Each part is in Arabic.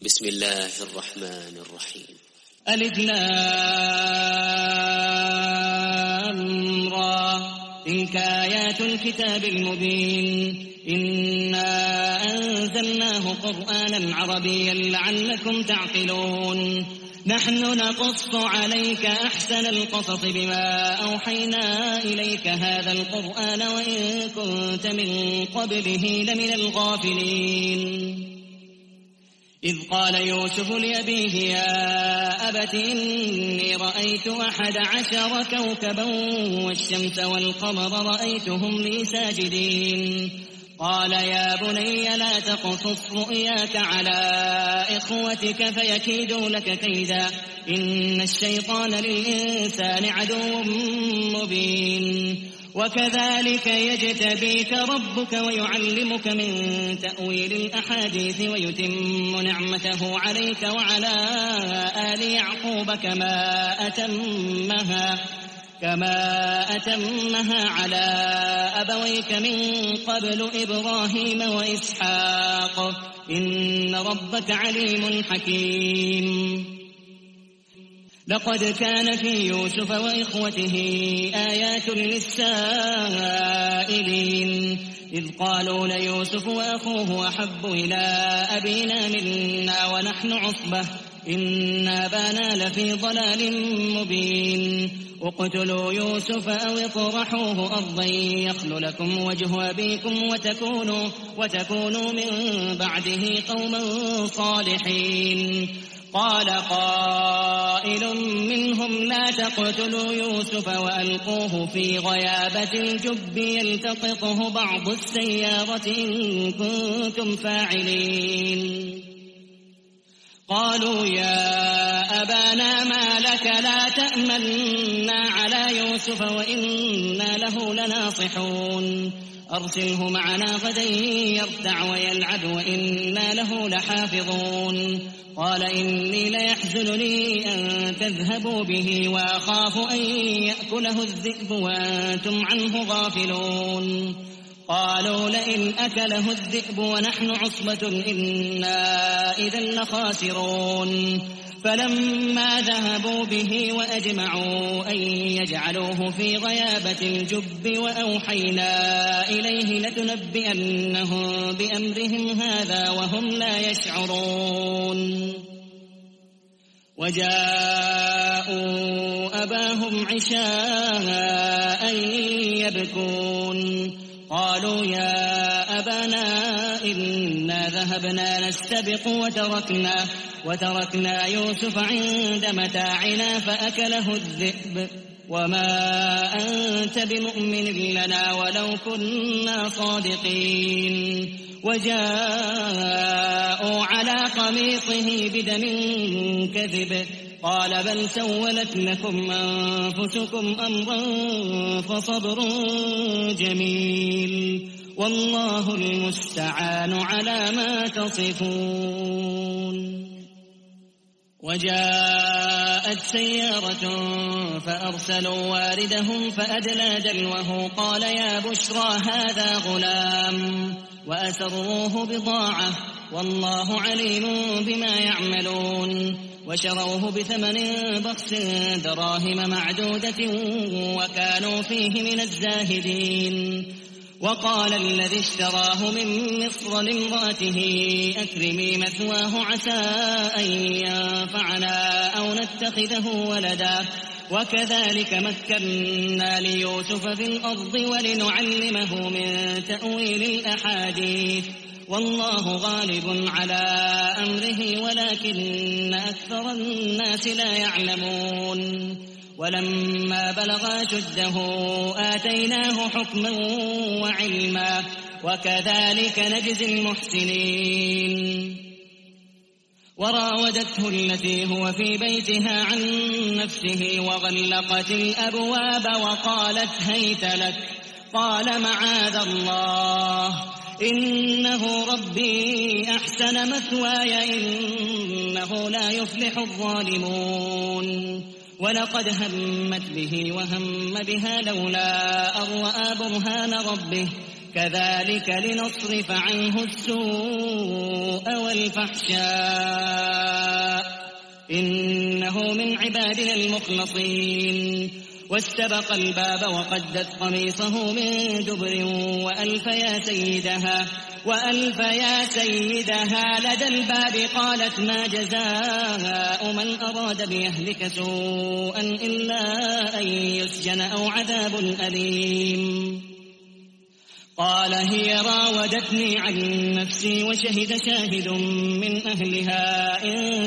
بسم الله الرحمن الرحيم. ألف لام را تلك آيات الكتاب المبين إنا أنزلناه قرآنا عربيا لعلكم تعقلون نحن نقص عليك أحسن القصص بما أوحينا إليك هذا القرآن وإن كنت من قبله لمن الغافلين إذ قال يوسف لأبيه يا أبت إني رأيت 11 كوكبا والشمس والقمر رأيتهم لي ساجدين قال يا بني لا تقصص رؤياك على إخوتك فيكيدوا لك كيدا إن الشيطان للإنسان عدو مبين وكذلك يجتبيك ربك ويعلمك من تأويل الأحاديث ويتم نعمته عليك وعلى آل يعقوب كما أتمها على أبويك من قبل إبراهيم وإسحاق إن ربك عليم حكيم لقد كان في يوسف وإخوته آيات للسائلين إذ قالوا ليوسف وأخوه أحب إلى أبينا منا ونحن عصبة إن أبانا لفي ضلال مبين اقتلوا يوسف أو اطرحوه أرضا يخل لكم وجه أبيكم وتكونوا من بعده قوما صالحين قال قائل منهم لا تقتلوا يوسف وألقوه في غيابة الجب يلتقطه بعض السيارة إن كنتم فاعلين قالوا يا أبانا ما لك لا تأمنا على يوسف وإنا له لناصحون أرسله معنا غدا يرتع ويلعب وإنا له لحافظون قال إني ليحزنني أن تذهبوا به وأخاف أن يأكله الذئب وأنتم عنه غافلون قالوا لئن أكله الذئب ونحن عصبة إنا إذا لخاسرون فلما ذهبوا به وأجمعوا أن يجعلوه في غيابة الجب وأوحينا إليه لتنبئنهم بأمرهم هذا وهم لا يشعرون وجاءوا أباهم عشاء يبكون قالوا يا أبانا إنا ذهبنا نستبق وتركنا يوسف عند متاعنا فأكله الذئب وما أنت بمؤمن لنا ولو كنا صادقين وجاءوا على قميصه بدم كذب قال بل سولت لكم أنفسكم أمرا فصبر جميل والله المستعان على ما تصفون وجاءت سيارة فأرسلوا واردهم فأدلى دلوه قال يا بشرى هذا غلام وأسروه بضاعة والله عليم بما يعملون وشروه بثمن بخس دراهم معدودة وكانوا فيه من الزاهدين وقال الذي اشتراه من مصر لامرأته أكرمي مثواه عسى أن ينفعنا أو نتخذه ولدا وكذلك مكنا ليوسف في الأرض ولنعلمه من تأويل الأحاديث والله غالب على أمره ولكن أكثر الناس لا يعلمون ولما بلغ أشده آتيناه حكما وعلما وكذلك نجزي المحسنين وراودته التي هو في بيتها عن نفسه وغلقت الأبواب وقالت هيت لك قال معاذ الله إنه ربي أحسن مثواي إنه لا يفلح الظالمون ولقد همت به وهم بها لولا أن رأى برهان ربه كذلك لنصرف عنه السوء والفحشاء إنه من عبادنا المخلصين. واستبق الباب وقدت قميصه من دبر وألف يا سيدها لدى الباب. قالت ما جزاء من أراد بأهلك سوءا إلا أن يسجن أو عذاب أليم. قال هي راودتني عن نفسي وشهد شاهد من أهلها إن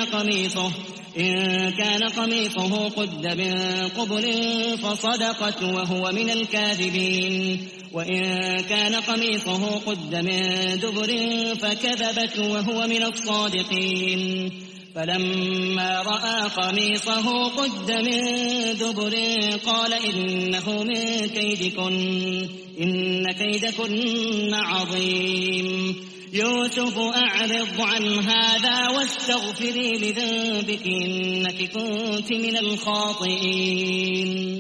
كان قميصه قد من قبل فصدقت وهو من الكاذبين وإن كان قميصه قد من دبر فكذبت وهو من الصادقين. فلما رأى قميصه قد من دبر قال إنه من كيدكن إن كيدكن عظيم. يوسف أعرض عن هذا واستغفري لذنبك إنك كنت من الخاطئين.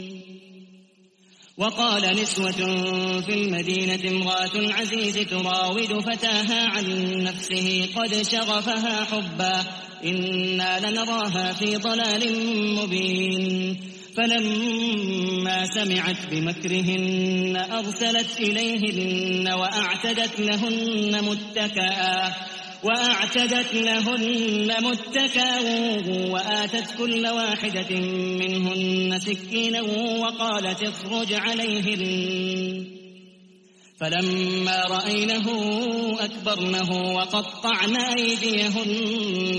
وقال نسوة في المدينة امرأة العزيز تراود فتاها عن نفسه قد شغفها حبا إنا لنراها في ضلال مبين. فلما سمعت بمكرهن أرسلت إليهن وأعتدت لهن متكأ وآتت كل واحدة منهن سكينا وقالت اخرج عليهن. فلما رأينه أكبرنه وقطعن أيديهن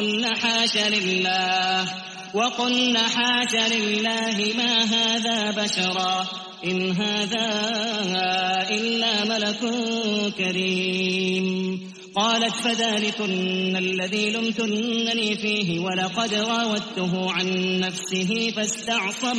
وقلن حاش لله ما هذا بشرا إن هذا إلا ملك كريم. قالت فذلكن الذي لمتنني فيه ولقد راودته عن نفسه فاستعصم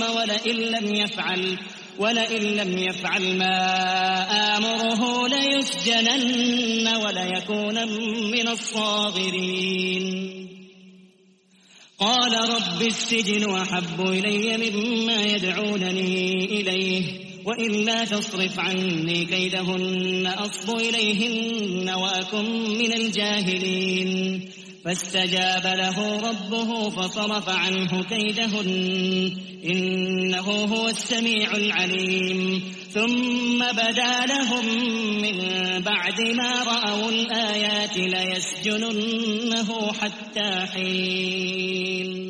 ولئن لم يفعل ما آمره ليسجنن وليكون من الصاغرين. قال رب السجن أحب إلي مما يدعونني إليه وإلا تصرف عني كيدهن أصب إليهن وأكن من الجاهلين. فاستجاب له ربه فصرف عنه كيدهن إنه هو السميع العليم. ثم بدا لهم من بعد ما رأوا الآيات ليسجننه حتى حين.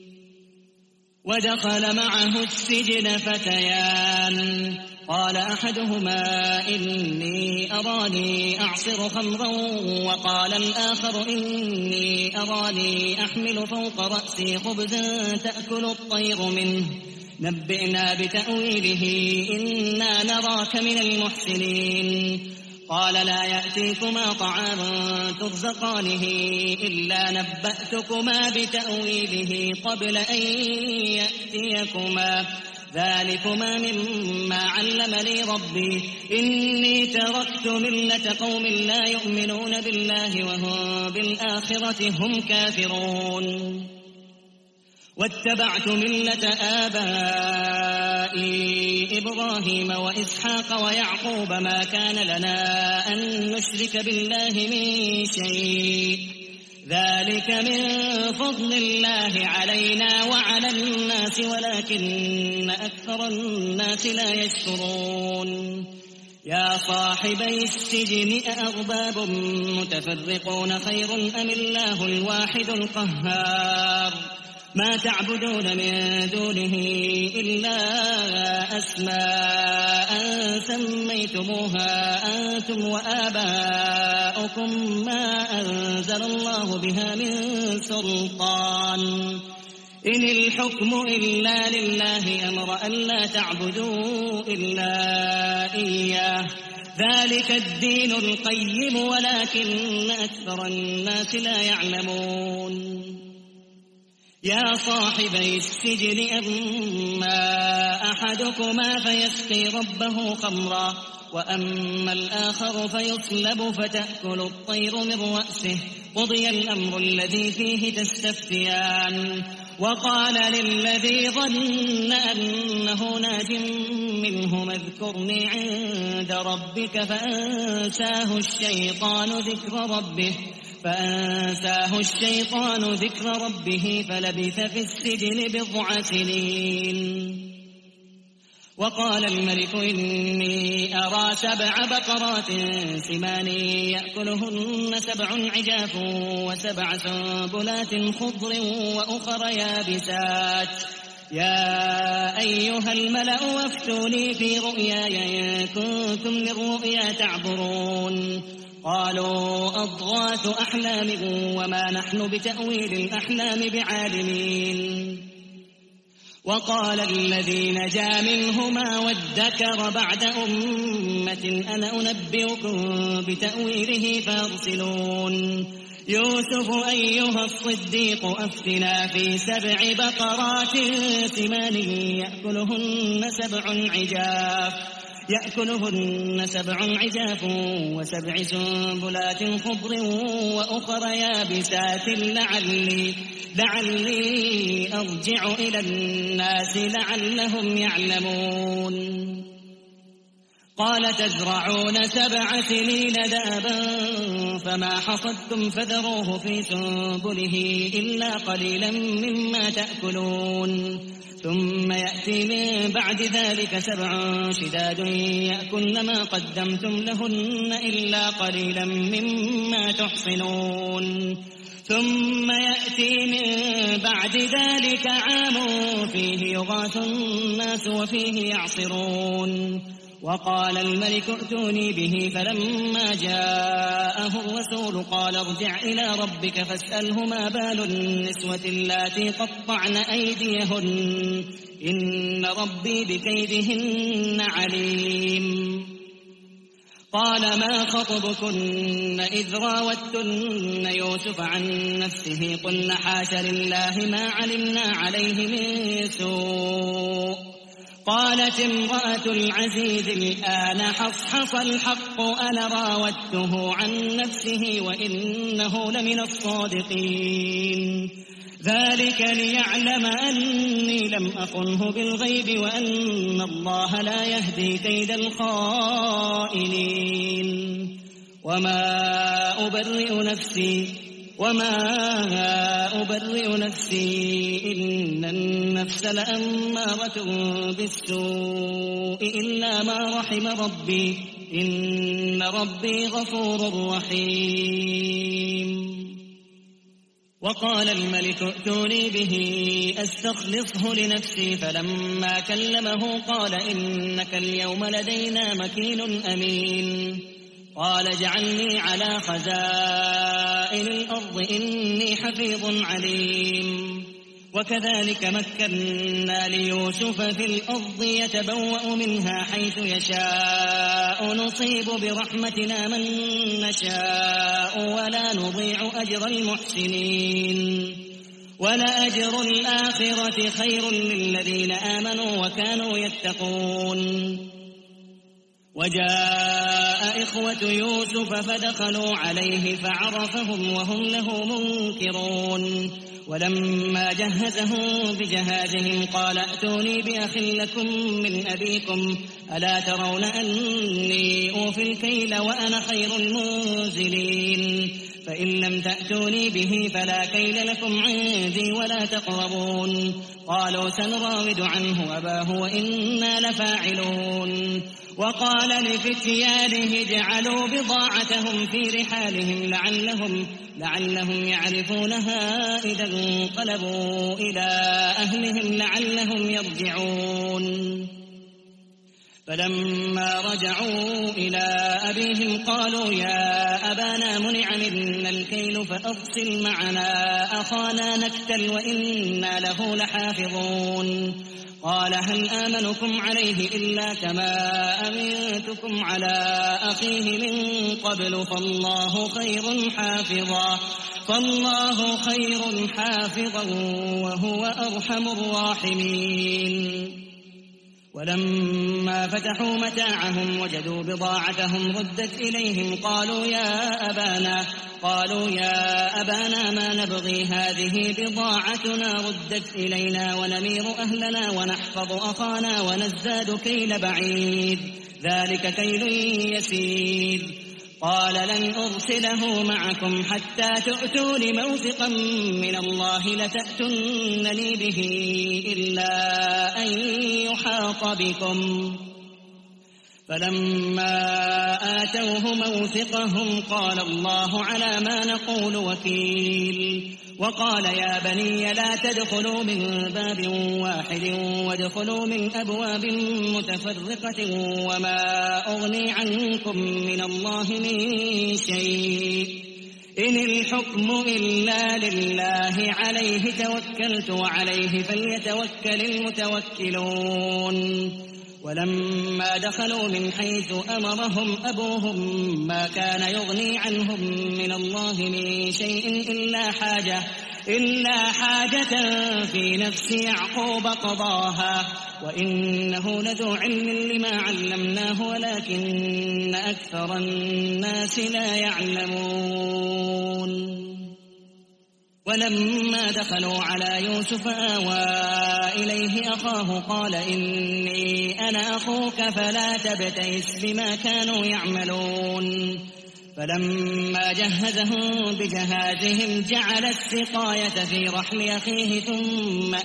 ودخل معه السجن فتيان قال أحدهما إني أراني أعصر خمرا وقال الآخر إني أراني أحمل فوق رأسي خبزا تأكل الطير منه نبئنا بتأويله إنا نراك من المحسنين. قال لا يأتيكما طعام ترزقانه إلا نبأتكما بتأويله قبل أن يأتيكما ذلكما مما علمني ربي إني تركت ملة قوم لا يؤمنون بالله وهم بالآخرة هم كافرون. واتبعت ملة آبائي إبراهيم وإسحاق ويعقوب ما كان لنا أن نشرك بالله من شيء ذلك من فضل الله علينا وعلى الناس ولكن أكثر الناس لا يشكرون. يا صاحبي السجن أأرباب متفرقون خير أم الله الواحد القهار ما تعبدون من دونه إلا أسماء سميتموها أنتم وآباؤكم ما أنزل الله بها من سلطان إن الحكم إلا لله أمر ألا تعبدوا إلا إياه ذلك الدين القيم ولكن أكثر الناس لا يعلمون. يا صاحبي السجن أما أحدكما فيسقي ربه خمرا وأما الآخر فيصلب فتأكل الطير من رأسه قضي الأمر الذي فيه تستفتيان. وقال للذي ظن أنه ناج منهم اذكرني عند ربك فأنساه الشيطان ذكر ربه فأنساه الشيطان ذكر ربه فلبث في السجن 9 سنين. وقال الملك إني أرى 7 بقرات سمان يأكلهن 7 عجاف و7 سنبلات خضر وأخر يابسات يا أيها الملأ أفتوني في رؤياي إن كنتم للرؤيا تعبرون. قالوا أضغاث أحلام وما نحن بتأويل الأحلام بعالمين. وقال الذي نجا منهما وادكر بعد أمة أنا أنبئكم بتأويله فارسلون. يوسف أيها الصديق أفتنا في 7 بقرات سمان يأكلهن 7 عجاف و7 سنبلات خضر وأخر يابسات لعلي أرجع إلى الناس لعلهم يعلمون. قال تزرعون 7 سنين دابا فما حصدتم فذروه في سنبله إلا قليلا مما تأكلون. ثم يأتي من بعد ذلك 7 شداد يأكلن ما قدمتم لهن إلا قليلا مما تحصنون. ثم يأتي من بعد ذلك عام فيه يغاث الناس وفيه يعصرون. وقال الملك ائتوني به فلما جاءه الرسول قال ارجع إلى ربك فاسأله ما بال النسوة اللاتي قطعن أيديهن إن ربي بكيدهن عليم. قال ما خطبكن إذ راوتن يوسف عن نفسه قلن حاش لله ما علمنا عليه من سوء. قالت امرأة العزيز الآن حصحص الحق أنا راودته عن نفسه وإنه لمن الصادقين. ذلك ليعلم أني لم أخنه بالغيب وأن الله لا يهدي كيد الخائنين. وما أبرئ نفسي إن النفس لأمارة بالسوء إلا ما رحم ربي إن ربي غفور رحيم. وقال الملك ائتوني به أستخلصه لنفسي فلما كلمه قال إنك اليوم لدينا مكين أمين. قال اجعلني على خزائن الأرض إني حفيظ عليم. وكذلك مكنا ليوسف في الأرض يتبوأ منها حيث يشاء نصيب برحمتنا من نشاء ولا نضيع أجر المحسنين. ولأجر الآخرة خير للذين آمنوا وكانوا يتقون. وجاء إخوة يوسف فدخلوا عليه فعرفهم وهم له منكرون. ولما جهزهم بجهازهم قال ائتوني بأخ لكم من أبيكم ألا ترون أني أوفي الكيل وأنا خير المنزلين. فإن لم تأتوني به فلا كيل لكم عندي ولا تقربون. قالوا سنراود عنه أباه وإنا لفاعلون. وقال لفتيانه اجعلوا بضاعتهم في رحالهم لعلهم يعرفونها إذا انقلبوا إلى أهلهم لعلهم يرجعون. فلما رجعوا إلى أبيهم قالوا يا أبانا منع منا الكيل فأرسل معنا أخانا نكتل وإنا له لحافظون. قال هل آمنكم عليه إلا كما أمنتكم على أخيه من قبل فالله خير حافظا وهو أرحم الراحمين. ولما فتحوا متاعهم وجدوا بضاعتهم ردت إليهم قالوا يا أبانا ما نبغي هذه بضاعتنا ردت إلينا ونمير أهلنا ونحفظ أخانا ونزداد كيل بعيد ذلك كيل يسير. قال لن أرسله معكم حتى تؤتون موثقا من الله لتأتونني به إلا أن يحاط بكم. فلما آتوه موثقهم قال الله على ما نقول وكيل. وقال يا بني لا تدخلوا من باب واحد وادخلوا من أبواب متفرقة وما أغني عنكم من الله من شيء إن الحكم إلا لله عليه توكلت وعليه فليتوكل المتوكلون. ولما دخلوا من حيث أمرهم أبوهم ما كان يغني عنهم من الله من شيء إلا حاجة في نفس يعقوب قضاها وإنه لذو علم لما علمناه ولكن أكثر الناس لا يعلمون. ولما دخلوا على يوسف آوى إليه أخاه قال إني أنا أخوك فلا تبتئس بما كانوا يعملون. فلما جهزهم بجهازهم جعل السقاية في رحل أخيه ثم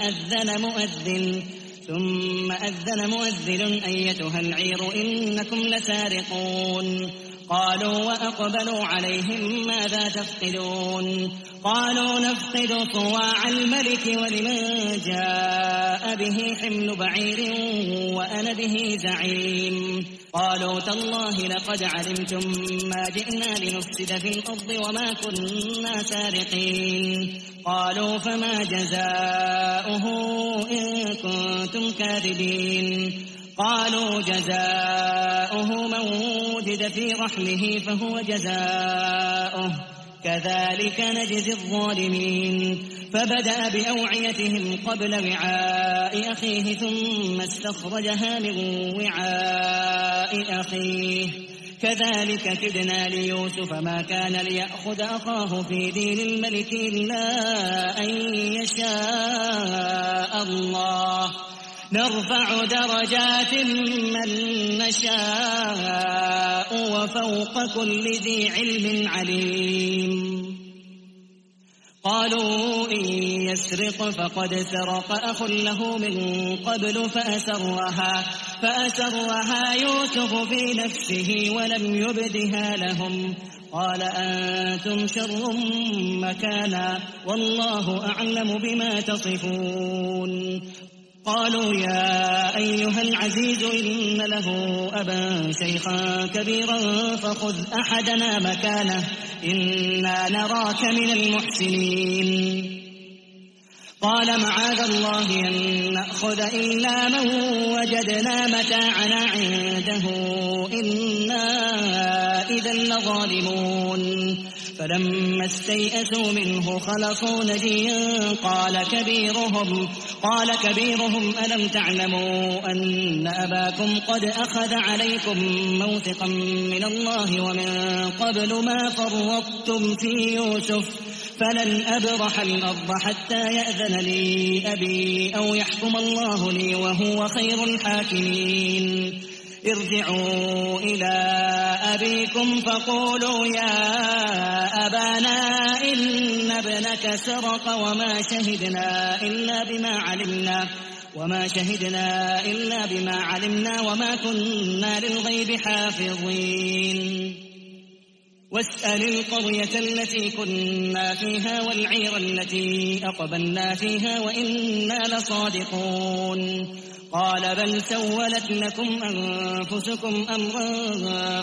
أذن مؤذن أيتها العير إنكم لسارقون. قالوا وأقبلوا عليهم ماذا تفقدون؟ قالوا نفقد صواع الملك ولمن جاء به حمل بعير وأنا به زعيم. قالوا تالله لقد علمتم ما جئنا لنفسد في الأرض وما كنا سارقين. قالوا فما جزاؤه إن كنتم كاذبين؟ قالوا جزاؤه من وجد في رحله فهو جزاؤه كذلك نجزي الظالمين. فبدأ بأوعيتهم قبل وعاء أخيه ثم استخرجها من وعاء أخيه كذلك كدنا ليوسف ما كان ليأخذ أخاه في دين الملك إلا أن يشاء الله نرفع درجات من نشاء وفوق كل ذي علم عليم. قالوا إن يسرق فقد سرق أخ له من قبل فأسرها يوسف في نفسه ولم يبدها لهم. قال أنتم شر مكانا والله أعلم بما تصفون. قالوا يا أيها العزيز إن له أبا شيخا كبيرا فخذ أحدنا مكانه إنا نراك من المحسنين. قال معاذ الله أن نأخذ إلا من وجدنا متاعنا عنده إنا إذا لظالمون. فلما استيئسوا منه خلصوا نجيا قال كبيرهم ألم تعلموا أن أباكم قد أخذ عليكم موثقا من الله ومن قبل ما فرطتم في يوسف فلن أبرح الأرض حتى يأذن لي أبي أو يحكم الله لي وهو خير الحاكمين. ارجعوا إلى أبيكم فقولوا يا أبانا إن ابنك سرق وما شهدنا إلا بما علمنا وما كنا للغيب حافظين. واسأل القرية التي كنا فيها والعير التي أقبلنا فيها وإنا لصادقون. قال بل سولت لكم أنفسكم أمرا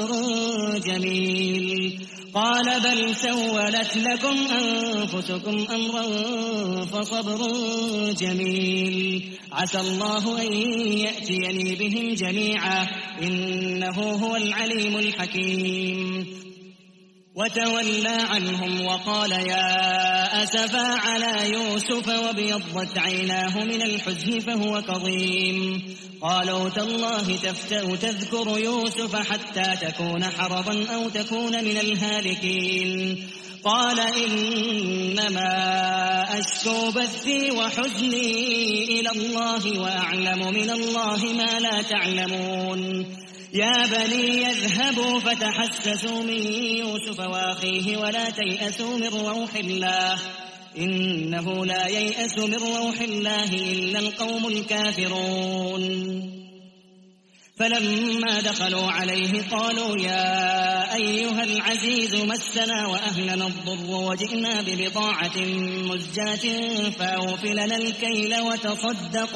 فصبر جميل عسى الله أن يأتيني بهم جميعا إنه هو العليم الحكيم. وتولى عنهم وقال يا أسفا على يوسف وابيضت عيناه من الحزن فهو كظيم. قالوا تالله تفتأ تذكر يوسف حتى تكون حرضا أو تكون من الهالكين. قال إنما أشكو بثي وحزني إلى الله وأعلم من الله ما لا تعلمون. يا بني يذهبوا فتحسسوا من يوسف وأخيه ولا تيأسوا من روح الله إنه لا ييأس من روح الله إلا القوم الكافرون. فلما دخلوا عليه قالوا يا أيها العزيز مسنا وأهلنا الضر وجئنا ببضاعة مزجاة فأوف لنا الكيل وتصدق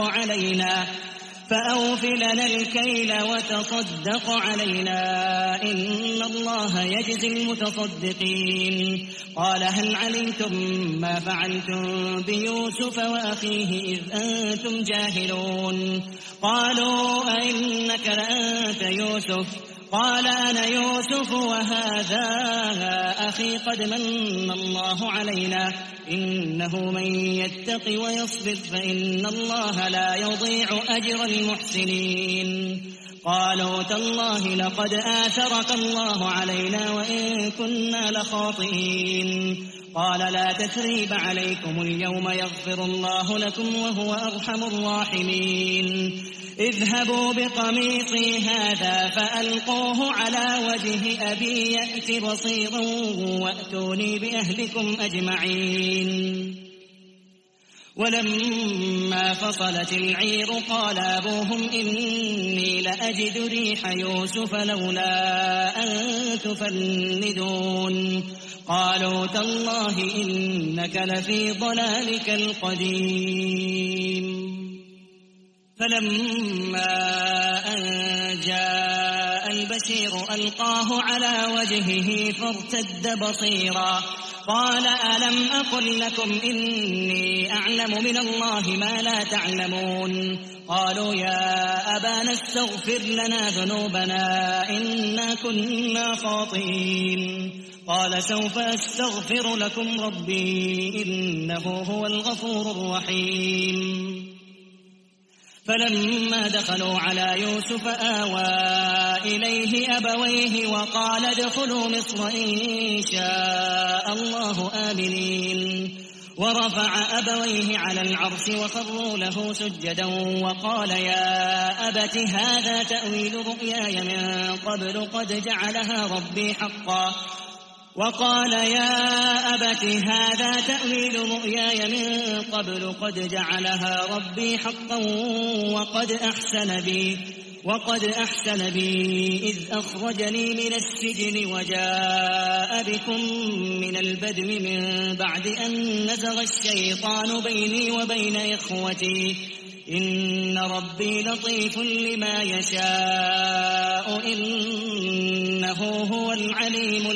علينا إن الله يجزي المتصدقين. قال هل علمتم ما فعلتم بيوسف وأخيه إذ أنتم جاهلون؟ قالوا أئنك لأنت يوسف؟ قال أنا يوسف وهذا أخي قد من الله علينا إنه من يتق ويصبر فإن الله لا يضيع أجر المحسنين. قالوا تالله لقد آثرك الله علينا وإن كنا لخاطئين. قال لا تثريب عليكم اليوم يغفر الله لكم وهو أرحم الراحمين. اذهبوا بقميصي هذا فألقوه على وجه أبي يأت بصيرا وأتوني بأهلكم أجمعين. ولما فصلت العير قال أبوهم إني لأجد ريح يوسف لولا أن تفندون. قالوا تالله إنك لفي ضلالك القديم. فلما أن جاء البشير ألقاه على وجهه فارتد بصيرا قال ألم أقل لكم إني أعلم من الله ما لا تعلمون؟ قالوا يا أبانا استغفر لنا ذنوبنا إنا كنا خاطئين. قال سوف أستغفر لكم ربي إنه هو الغفور الرحيم. فلما دخلوا على يوسف آوى إليه أبويه وقال ادخلوا مصر إن شاء الله آمنين. ورفع أبويه على العرش وخروا له سجدا وقال يا أبت هذا تأويل رؤياي من قبل قد جعلها ربي حقا وقد أحسن بي إذ أخرجني من السجن وجاء بكم من البدو من بعد أن نزغ الشيطان بيني وبين إخوتي إن ربي لطيف لما يشاء إنه هو العليم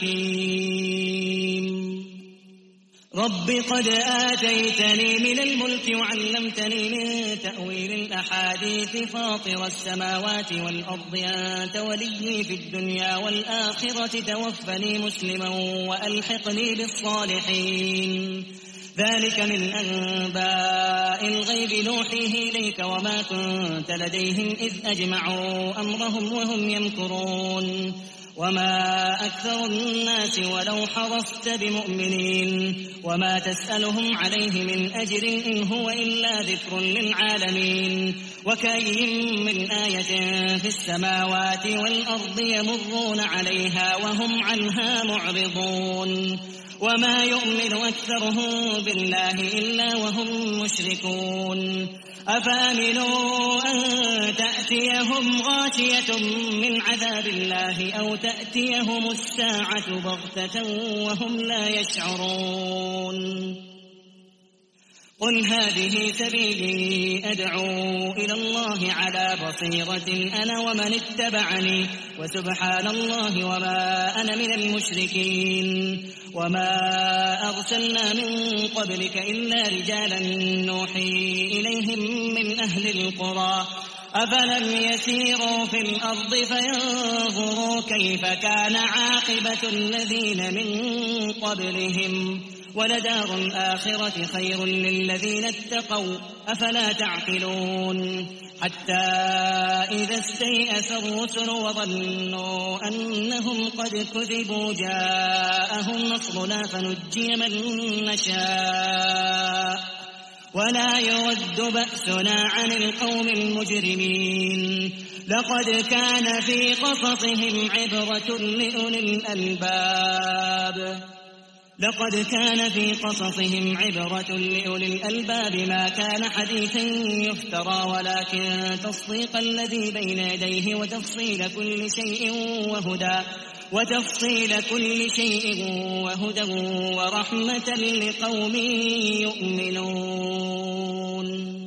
الحكيم. رب قد آتيتني من الملك وعلمتني من تأويل الأحاديث فاطر السماوات والأرض أنت ولي في الدنيا والآخرة توفني مسلما وألحقني بالصالحين. ذلك من أنباء الغيب نوحيه إليك وما كنت لديهم إذ أجمعوا أمرهم وهم يمكرون. وما أكثر الناس ولو حرصت بمؤمنين وما تسألهم عليه من أجر إن هو إلا ذكر للعالمين. وكأين من آية في السماوات والأرض يمرون عليها وهم عنها معرضون. وما يؤمن أكثرهم بالله إلا وهم مشركون. أفأمنوا أن تأتيهم غاشية من عذاب الله أو تأتيهم الساعة بغتة وهم لا يشعرون. قل هذه سبيلي أدعو إلى الله على بصيرة أنا ومن اتبعني وسبحان الله وما أنا من المشركين. وما أرسلنا من قبلك إلا رجالا نوحي إليهم من أهل القرى أفلم يسيروا في الأرض فينظروا كيف كان عاقبة الذين من قبلهم ولدار الآخرة خير للذين اتقوا أفلا تعقلون. حتى إذا استيأس الرسل وظنوا أنهم قد كذبوا جاءهم نصرنا فنجي من نشاء ولا يرد بأسنا عن القوم المجرمين لقد كان في قصصهم عبرة لأولي الألباب ما كان حديثا يفترى ولكن تصديق الذي بين يديه وتفصيل كل شيء وهدى ورحمة لقوم يؤمنون.